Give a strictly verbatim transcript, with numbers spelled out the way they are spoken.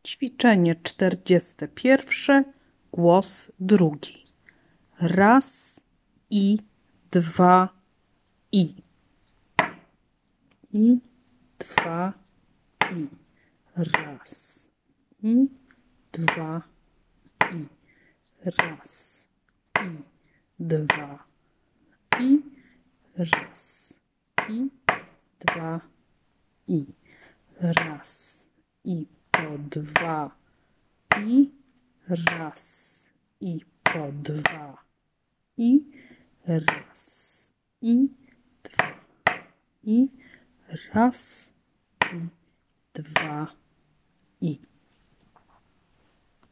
Ćwiczenie czterdzieste pierwsze, głos drugi. Raz i dwa i. I dwa i. Raz i dwa i. Raz i dwa i. Raz i dwa i. Raz i po dwa i. Raz i po dwa i. Raz i dwa i. Raz i dwa i.